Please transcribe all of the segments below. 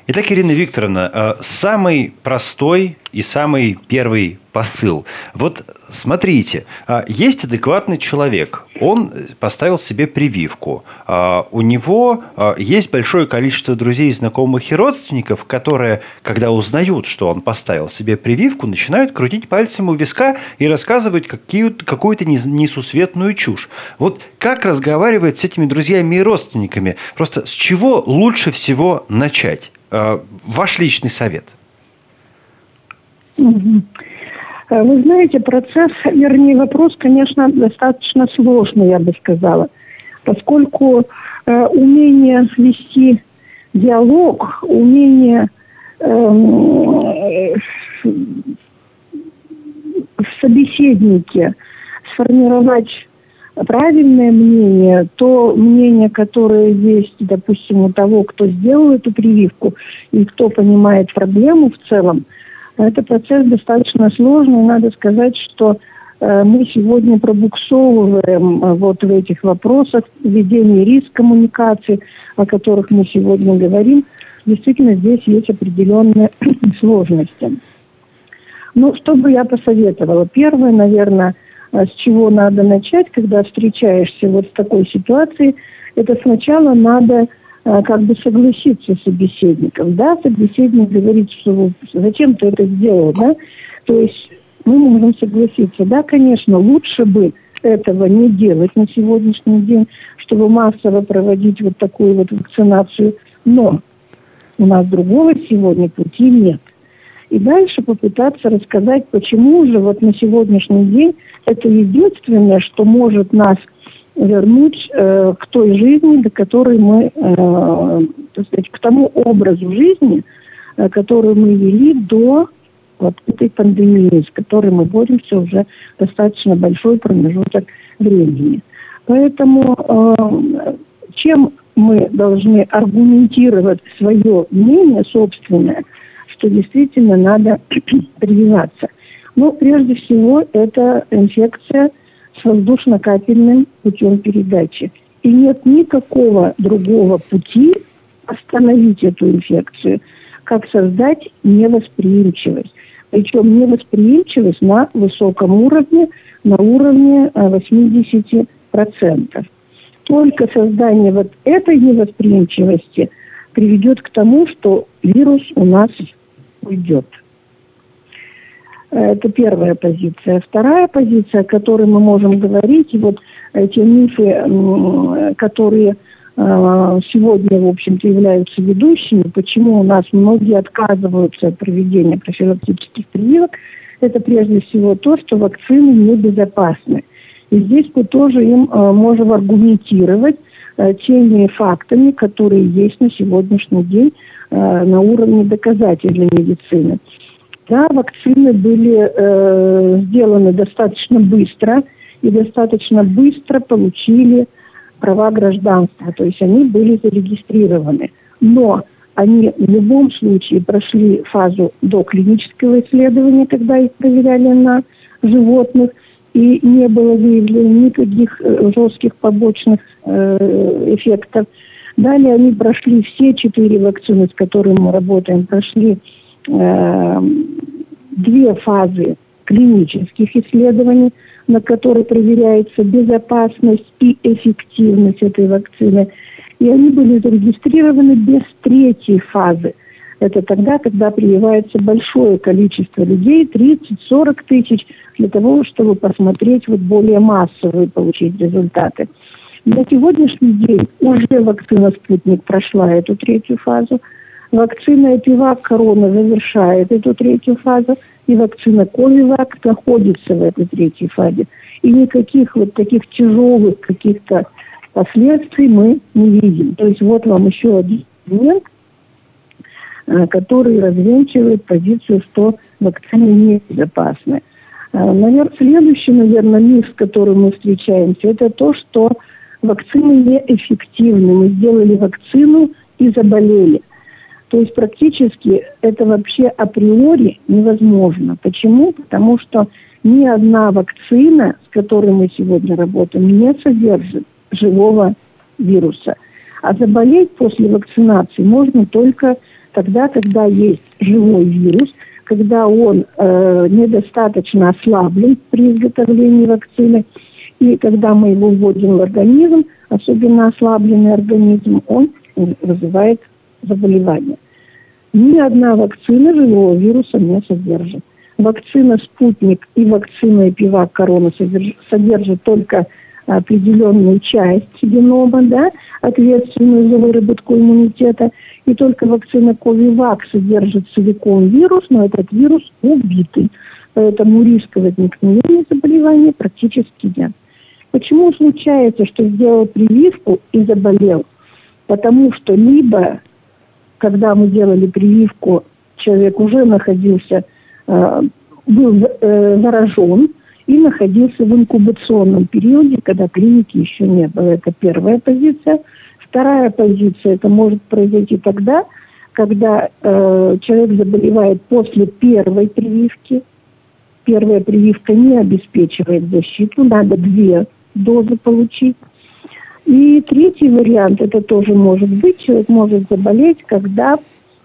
Итак, Ирина Викторовна, самый простой и самый первый посыл. Вот смотрите, есть адекватный человек, он поставил себе прививку, у него есть большое количество друзей, знакомых и родственников, которые, когда узнают, что он поставил себе прививку, начинают крутить пальцем у виска и рассказывать какую-то несусветную чушь. Вот как разговаривать с этими друзьями и родственниками? Просто с чего лучше всего начать? Ваш личный совет. Вы знаете, вопрос, конечно, достаточно сложный, я бы сказала, поскольку умение вести диалог, умение в собеседнике сформировать правильное мнение, то мнение, которое есть, допустим, у того, кто сделал эту прививку и кто понимает проблему в целом, это процесс достаточно сложный. Надо сказать, что мы сегодня пробуксовываем вот в этих вопросах ведения риск-коммуникации, о которых мы сегодня говорим. Действительно, здесь есть определенные сложности. Ну, что бы я посоветовала? Первое, наверное, с чего надо начать, когда встречаешься вот в такой ситуации, это сначала надо как бы согласиться с собеседником. Да, собеседник говорит, что зачем ты это сделал, да? То есть мы можем согласиться. Да, конечно, лучше бы этого не делать на сегодняшний день, чтобы массово проводить вот такую вот вакцинацию. Но у нас другого сегодня пути нет. И дальше попытаться рассказать, почему же вот на сегодняшний день это единственное, что может нас вернуть к той жизни, до которой мы, так сказать, к тому образу жизни, который мы вели до вот этой пандемии, с которой мы боремся уже достаточно большой промежуток времени. Поэтому чем мы должны аргументировать свое мнение собственное, что действительно надо прививаться. Ну, прежде всего, это инфекция с воздушно-капельным путем передачи. И нет никакого другого пути остановить эту инфекцию, как создать невосприимчивость. Причем невосприимчивость на высоком уровне, на уровне 80%. Только создание вот этой невосприимчивости приведет к тому, что вирус у нас уйдет. Это первая позиция. Вторая позиция, о которой мы можем говорить, и вот те мифы, которые сегодня, в общем-то, являются ведущими, почему у нас многие отказываются от проведения профилактических прививок, это прежде всего то, что вакцины небезопасны. И здесь мы тоже им можем аргументировать теми фактами, которые есть на сегодняшний день на уровне доказательной медицины. Да, вакцины были сделаны достаточно быстро и достаточно быстро получили права гражданства, то есть они были зарегистрированы. Но они в любом случае прошли фазу доклинического исследования, когда их проверяли на животных, и не было выявлено никаких жестких побочных эффектов. Далее они прошли все 4 вакцины, с которыми мы работаем, прошли 2 фазы клинических исследований, на которые проверяется безопасность и эффективность этой вакцины. И они были зарегистрированы без 3-й фазы. Это тогда, когда прививается большое количество людей, 30-40 тысяч, для того, чтобы посмотреть вот более массово и получить результаты. На сегодняшний день уже вакцина «Спутник» прошла эту 3-ю фазу, вакцина «Эпивак» корона завершает эту 3-ю фазу, и вакцина «Ковивак» находится в этой 3-й фазе. И никаких вот таких тяжелых каких-то последствий мы не видим. То есть вот вам еще один момент, который развенчивает позицию, что вакцины небезопасны. Следующий, миф, с которым мы встречаемся, это то, что вакцины неэффективны. Мы сделали вакцину и заболели. То есть практически это вообще априори невозможно. Почему? Потому что ни одна вакцина, с которой мы сегодня работаем, не содержит живого вируса. А заболеть после вакцинации можно только тогда, когда есть живой вирус, когда он недостаточно ослаблен при изготовлении вакцины, и когда мы его вводим в организм, особенно ослабленный организм, он вызывает заболевание. Ни одна вакцина живого вируса не содержит. Вакцина «Спутник» и вакцина «Эпивак-Корона» содержат только определенную часть генома, да, ответственную за выработку иммунитета. И только вакцина «Ковивак» содержит целиком вирус, но этот вирус убитый. Поэтому риска возникновения заболевания практически нет. Почему случается, что сделал прививку и заболел? Потому что либо, когда мы делали прививку, человек уже находился, был заражен и находился в инкубационном периоде, когда клиники еще не было. Это первая позиция. Вторая позиция, это может произойти тогда, когда человек заболевает после первой прививки. Первая прививка не обеспечивает защиту, надо 2 дозы получить. И третий вариант, это тоже может быть, человек может заболеть, когда,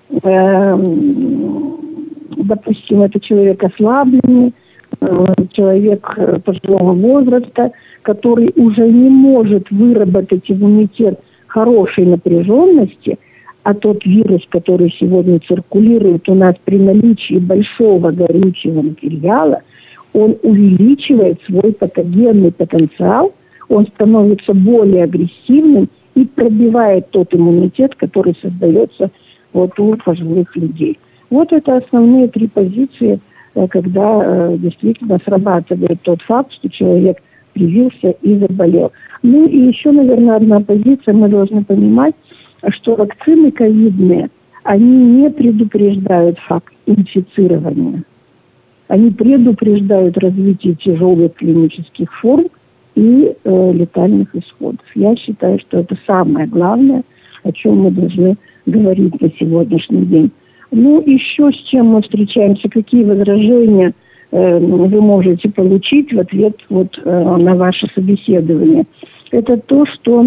допустим, это человек ослабленный, человек пожилого возраста, который уже не может выработать иммунитет хорошей напряженности, а тот вирус, который сегодня циркулирует у нас при наличии большого горючего материала, он увеличивает свой патогенный потенциал, он становится более агрессивным и пробивает тот иммунитет, который создается вот у пожилых людей. Вот это основные 3 позиции, когда действительно срабатывает тот факт, что человек привился и заболел. Ну и еще, наверное, одна позиция, мы должны понимать, что вакцины ковидные, они не предупреждают факт инфицирования. Они предупреждают развитие тяжелых клинических форм и летальных исходов. Я считаю, что это самое главное, о чем мы должны говорить на сегодняшний день. Ну, еще с чем мы встречаемся, какие возражения вы можете получить в ответ вот, на ваше собеседование. Это то, что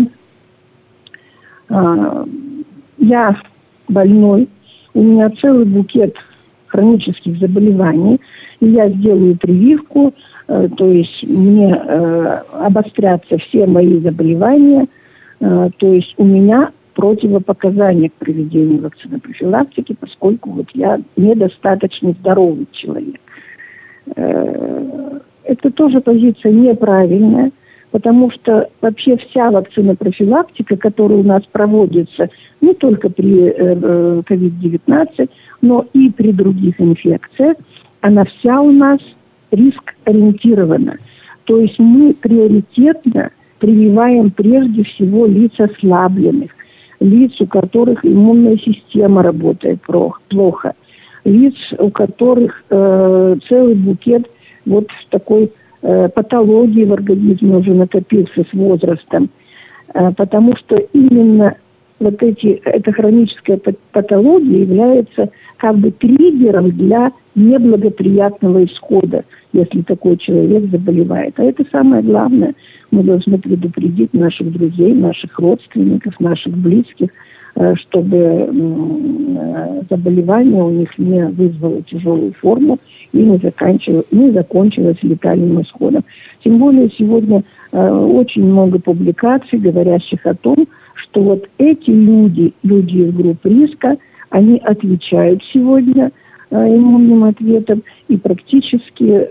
я больной, у меня целый букет хронических заболеваний, и я сделаю прививку, то есть мне обострятся все мои заболевания, то есть у меня противопоказания к проведению вакцинопрофилактики, поскольку вот я недостаточно здоровый человек. Это тоже позиция неправильная, потому что вообще вся вакцинопрофилактика, которая у нас проводится не только при COVID-19, но и при других инфекциях, она вся у нас риск-ориентирована. То есть мы приоритетно прививаем прежде всего лиц ослабленных, лиц, у которых иммунная система работает плохо, лиц, у которых целый букет вот такой патологии в организме уже накопился с возрастом. Потому что именно вот эта хроническая патология является как бы триггером для неблагоприятного исхода, если такой человек заболевает. А это самое главное. Мы должны предупредить наших друзей, наших родственников, наших близких, чтобы заболевание у них не вызвало тяжелую форму и не закончилось летальным исходом. Тем более сегодня очень много публикаций, говорящих о том, что вот эти люди из групп риска, они отвечают сегодня иммунным ответом и практически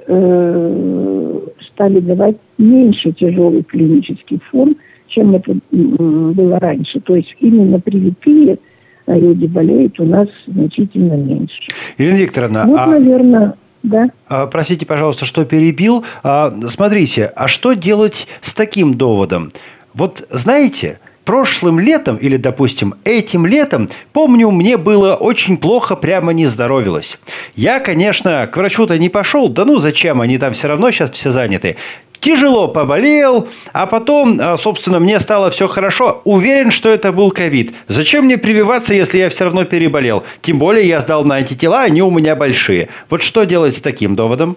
стали давать меньше тяжелых клинических форм, чем это было раньше. То есть именно привитые люди болеют у нас значительно меньше. Елена Викторовна, вот, наверное, да. Простите, пожалуйста, что перебил. Смотрите, а что делать с таким доводом? Вот знаете, прошлым летом или, допустим, этим летом, помню, мне было очень плохо, прямо не здоровилось. Я, конечно, к врачу-то не пошел, да ну зачем, они там все равно сейчас все заняты. Тяжело поболел, а потом, собственно, мне стало все хорошо. Уверен, что это был ковид. Зачем мне прививаться, если я все равно переболел? Тем более я сдал на антитела, они у меня большие. Вот что делать с таким доводом?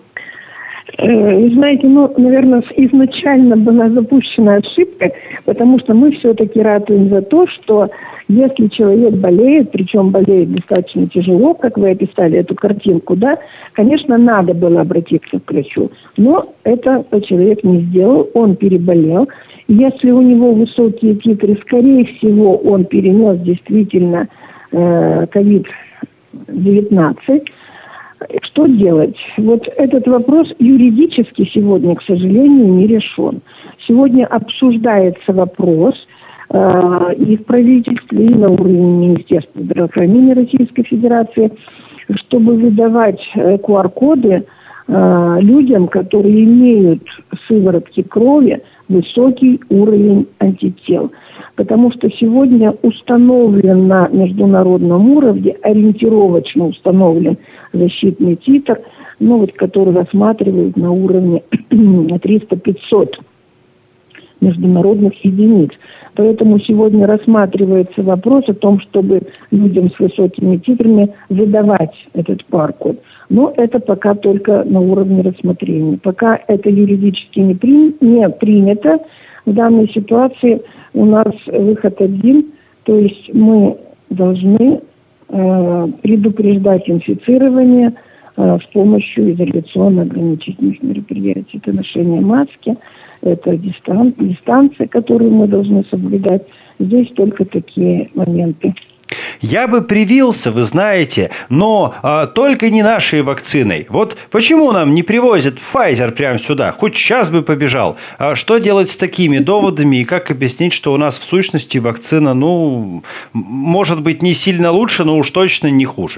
Знаете, наверное, изначально была запущена ошибка, потому что мы все-таки ратуем за то, что Если человек болеет, причем болеет достаточно тяжело, как вы описали эту картинку, да, конечно, надо было обратиться к врачу. Но это человек не сделал, он переболел. Если у него высокие титры, скорее всего, он перенес действительно COVID-19. Что делать? Вот этот вопрос юридически сегодня, к сожалению, не решен. Сегодня обсуждается вопрос и в правительстве, и на уровне Министерства здравоохранения Российской Федерации, чтобы выдавать QR-коды людям, которые имеют в сыворотке крови высокий уровень антител. Потому что сегодня установлен на международном уровне, ориентировочно установлен защитный титр, который рассматривают на уровне 300-500 международных единиц. Поэтому сегодня рассматривается вопрос о том, чтобы людям с высокими титрами выдавать этот QR-код. Но это пока только на уровне рассмотрения. Пока это юридически не принято, в данной ситуации у нас выход один, то есть мы должны предупреждать инфицирование с помощью изоляционно-ограничительных мероприятий. Это ношение маски, это дистанция, которую мы должны соблюдать. Здесь только такие моменты. Я бы привился, вы знаете, но только не нашей вакциной. Вот почему нам не привозят Pfizer прямо сюда? Хоть сейчас бы побежал. Что делать с такими доводами и как объяснить, что у нас в сущности вакцина, может быть, не сильно лучше, но уж точно не хуже?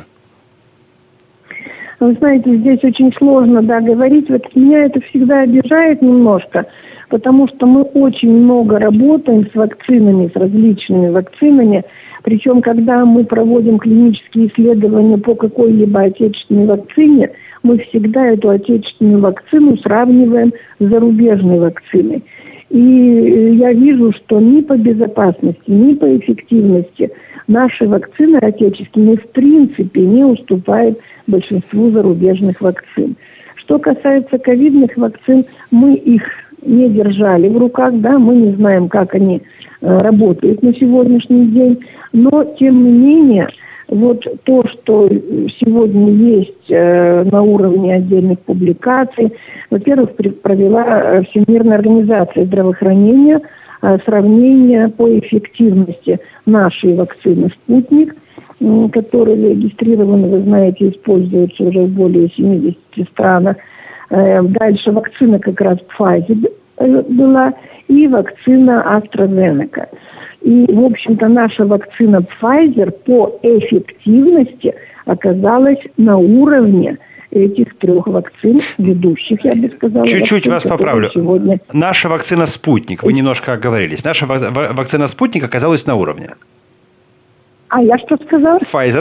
Вы знаете, здесь очень сложно говорить. Вот меня это всегда обижает немножко, потому что мы очень много работаем с вакцинами, с различными вакцинами. Причем, когда мы проводим клинические исследования по какой-либо отечественной вакцине, мы всегда эту отечественную вакцину сравниваем с зарубежной вакциной. И я вижу, что ни по безопасности, ни по эффективности наши вакцины отечественные в принципе не уступают большинству зарубежных вакцин. Что касается ковидных вакцин, мы их не держали в руках, мы не знаем, как они работают на сегодняшний день, но тем не менее, вот то, что сегодня есть на уровне отдельных публикаций, во-первых, провела Всемирная организация здравоохранения сравнение по эффективности нашей вакцины «Спутник», которая зарегистрирована, вы знаете, используется уже в более 70 странах. Дальше вакцина как раз Pfizer была и вакцина AstraZeneca. И, в общем-то, наша вакцина Pfizer по эффективности оказалась на уровне этих трех вакцин, ведущих, я бы сказала. Чуть-чуть вакцин, вас поправлю. Сегодня... Наша вакцина «Спутник», вы немножко оговорились. Наша вакцина «Спутник» оказалась на уровне. А я что сказала? Pfizer.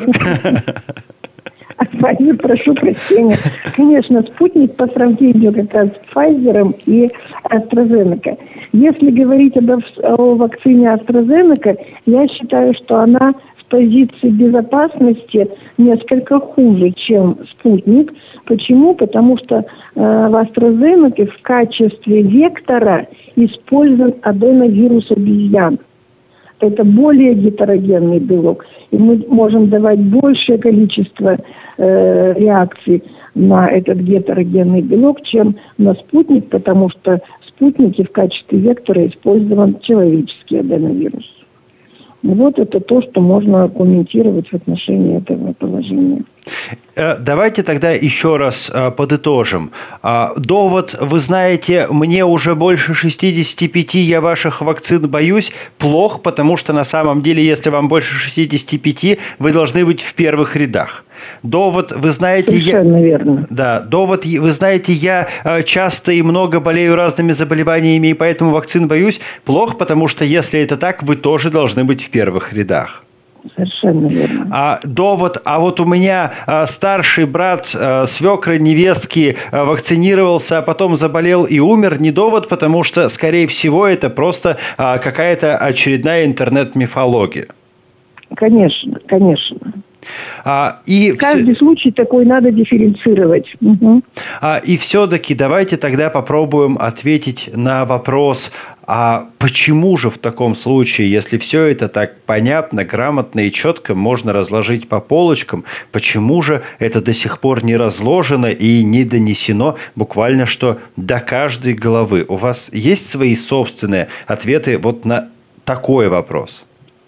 Pfizer, прошу прощения. Конечно, «Спутник» по сравнению как раз с Pfizer и AstraZeneca. Если говорить о вакцине AstraZeneca, я считаю, что она с позиции безопасности несколько хуже, чем «Спутник». Почему? Потому что в AstraZeneca в качестве вектора использован аденовирус обезьян. Это более гетерогенный белок. И мы можем давать большее количество реакций на этот гетерогенный белок, чем на «Спутник», потому что в «Спутнике» в качестве вектора использован человеческий аденовирус. Вот это то, что можно комментировать в отношении этого положения. Давайте тогда еще раз подытожим. Довод, вы знаете, мне уже больше 65, я ваших вакцин боюсь, плох, потому что на самом деле, если вам больше 65, вы должны быть в первых рядах. Довод, вы знаете, совершенно верно. Да, довод, вы знаете, я часто и много болею разными заболеваниями, и поэтому вакцин боюсь, плох, потому что если это так, вы тоже должны быть в первых рядах. Совершенно верно. Довод, вот у меня старший брат свекры, невестки вакцинировался, а потом заболел и умер, не довод, потому что, скорее всего, это просто какая-то очередная интернет-мифология. Конечно, конечно. И каждый случай такой надо дифференцировать. Угу. И все-таки давайте тогда попробуем ответить на вопрос, А почему же в таком случае, если все это так понятно, грамотно и четко можно разложить по полочкам, почему же это до сих пор не разложено и не донесено буквально что до каждой головы? У вас есть свои собственные ответы вот на такой вопрос?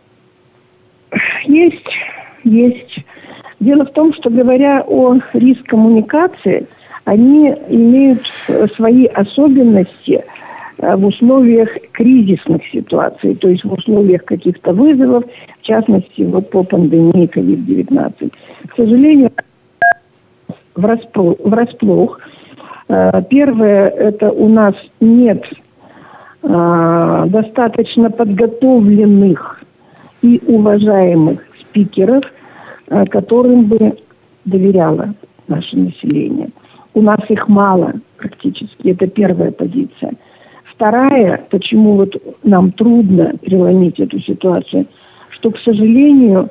Есть. Дело в том, что говоря о риск-коммуникации, они имеют свои особенности в условиях кризисных ситуаций, то есть в условиях каких-то вызовов, в частности, вот по пандемии COVID-19. К сожалению, врасплох. Первое, это у нас нет достаточно подготовленных и уважаемых спикеров, которым бы доверяло наше население. У нас их мало практически. Это первая позиция. Вторая, почему вот нам трудно переломить эту ситуацию, что, к сожалению,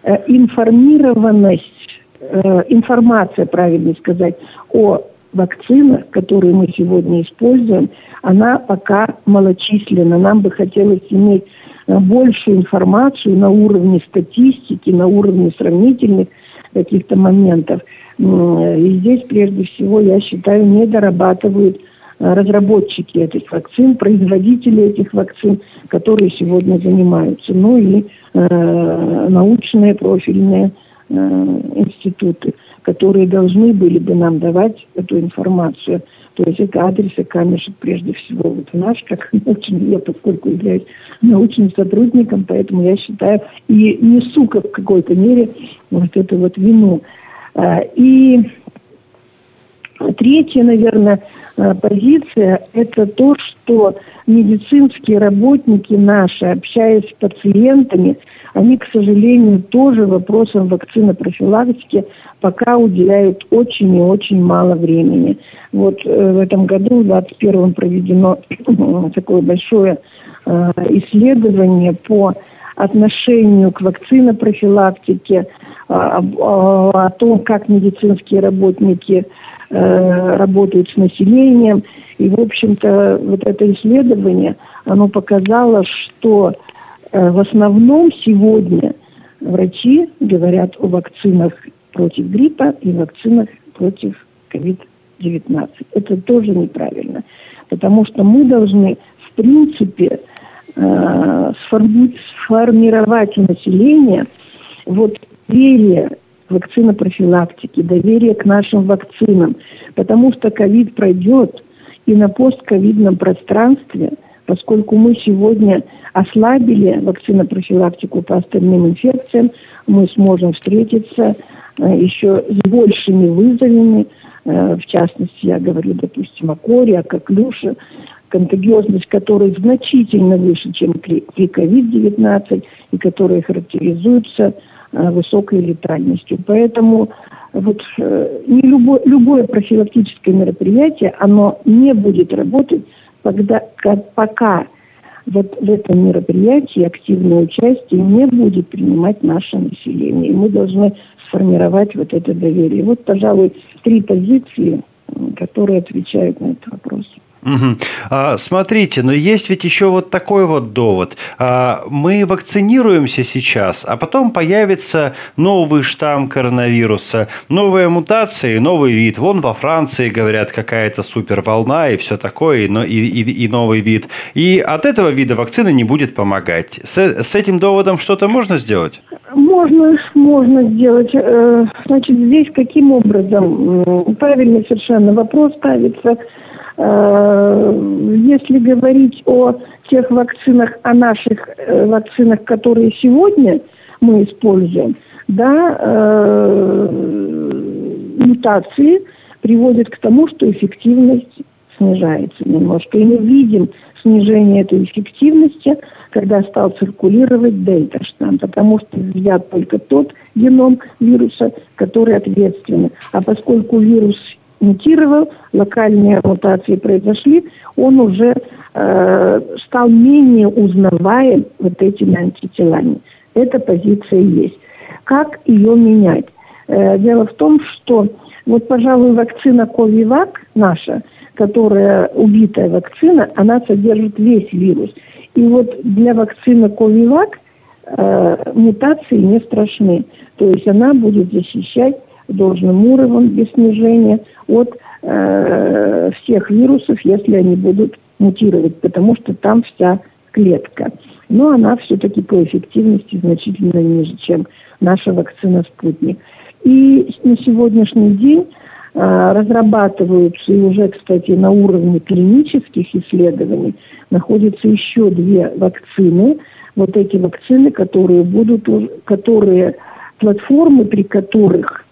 информация, правильно сказать, о вакцинах, которые мы сегодня используем, она пока малочисленна. Нам бы хотелось иметь большую информацию на уровне статистики, на уровне сравнительных каких-то моментов. И здесь, прежде всего, я считаю, не дорабатывают разработчики этих вакцин, производители этих вакцин, которые сегодня занимаются, ну и научные профильные институты, которые должны были бы нам давать эту информацию. То есть это адрес и камешек прежде всего. Вот наш, как научный, я поскольку являюсь научным сотрудником, поэтому я считаю и несу в какой-то мере вот эту вот вину. И третья, наверное, позиция – это то, что медицинские работники наши, общаясь с пациентами, они, к сожалению, тоже вопросам вакцинопрофилактики пока уделяют очень и очень мало времени. Вот в этом году, в 2021, проведено такое большое исследование по отношению к вакцинопрофилактике, о том, как медицинские работники работают с населением. И, в общем-то, вот это исследование, оно показало, что в основном сегодня врачи говорят о вакцинах против гриппа и вакцинах против COVID-19. Это тоже неправильно, потому что мы должны, в принципе, сформировать у населения вот доверие к вакцинопрофилактике, доверие к нашим вакцинам, потому что ковид пройдет, и на постковидном пространстве, поскольку мы сегодня ослабили вакцинопрофилактику по остальным инфекциям, мы сможем встретиться еще с большими вызовами, в частности, я говорю, допустим, о коре, о коклюше, контагиозность которой значительно выше, чем при COVID-19, и которые характеризуются высокой летальностью. Поэтому вот любое профилактическое мероприятие, оно не будет работать, пока вот в этом мероприятии активное участие не будет принимать наше население. И мы должны сформировать вот это доверие. Вот, пожалуй, 3 позиции, которые отвечают на этот вопрос. Угу. Смотрите, но есть ведь еще вот такой вот довод. Мы вакцинируемся сейчас, а потом появится новый штамм коронавируса, новая мутация и новый вид. Вон во Франции, говорят, какая-то суперволна и все такое, и новый вид. И от этого вида вакцины не будет помогать. С этим доводом что-то можно сделать? Можно сделать. Значит, здесь каким образом? Правильно совершенно вопрос ставится. Если говорить о тех вакцинах, о наших вакцинах, которые сегодня мы используем, да, мутации приводят к тому, что эффективность снижается немножко. И мы видим снижение этой эффективности, когда стал циркулировать дельта-штамм, потому что взят только тот геном вируса, который ответственный. А поскольку вирус мутировал, локальные мутации произошли, он уже стал менее узнаваем вот этими антителами. Эта позиция есть. Как ее менять? Дело в том, что вот, пожалуй, вакцина Ковивак наша, которая убитая вакцина, она содержит весь вирус. И вот для вакцины Ковивак мутации не страшны. То есть она будет защищать должным уровнем без снижения от всех вирусов, если они будут мутировать, потому что там вся клетка. Но она все-таки по эффективности значительно ниже, чем наша вакцина «Спутник». И на сегодняшний день разрабатываются, и уже, кстати, на уровне клинических исследований находятся еще 2 вакцины. Вот эти вакцины, которые платформы, при которых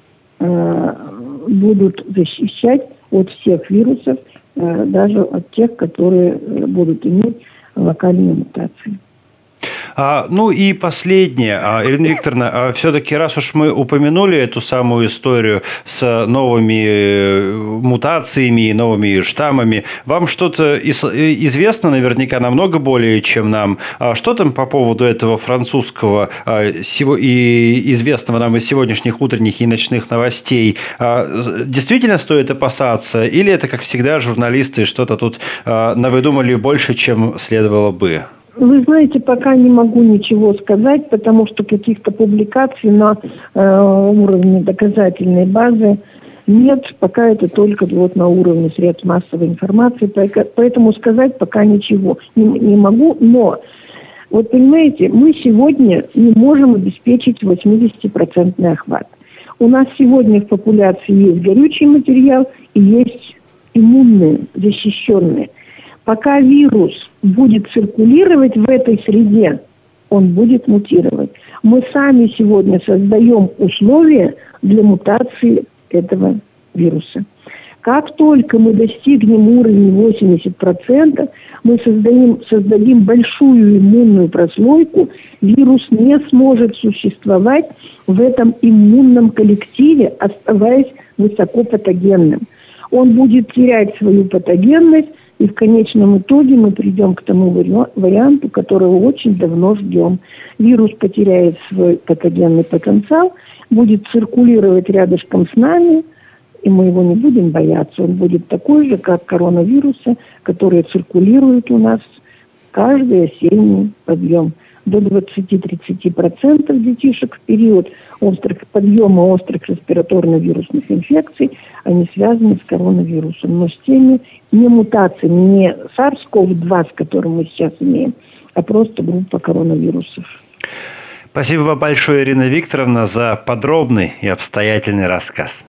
будут защищать от всех вирусов, даже от тех, которые будут иметь локальные мутации. Ну и последнее, Ирина Викторовна, все-таки раз уж мы упомянули эту самую историю с новыми мутациями и новыми штаммами, вам что-то известно наверняка намного более, чем нам. Что там по поводу этого французского и известного нам из сегодняшних утренних и ночных новостей? Действительно стоит опасаться? Или это, как всегда, журналисты что-то тут навыдумали больше, чем следовало бы? Вы знаете, пока не могу ничего сказать, потому что каких-то публикаций на уровне доказательной базы нет. Пока это только вот на уровне средств массовой информации. Поэтому сказать пока ничего не могу. Но, вот понимаете, мы сегодня не можем обеспечить 80% охват. У нас сегодня в популяции есть горючий материал и есть иммунные, защищенные. Пока вирус будет циркулировать в этой среде, он будет мутировать. Мы сами сегодня создаем условия для мутации этого вируса. Как только мы достигнем уровня 80%, мы создадим большую иммунную прослойку, вирус не сможет существовать в этом иммунном коллективе, оставаясь высокопатогенным. Он будет терять свою патогенность, и в конечном итоге мы придем к тому варианту, которого очень давно ждем. Вирус потеряет свой патогенный потенциал, будет циркулировать рядышком с нами, и мы его не будем бояться. Он будет такой же, как коронавирусы, которые циркулируют у нас каждый осенний подъем. До 20-30% детишек в период подъема острых респираторно-вирусных инфекций, они связаны с коронавирусом. Но с теми не мутациями, не SARS-CoV-2, с которым мы сейчас имеем, а просто группа коронавирусов. Спасибо вам большое, Ирина Викторовна, за подробный и обстоятельный рассказ.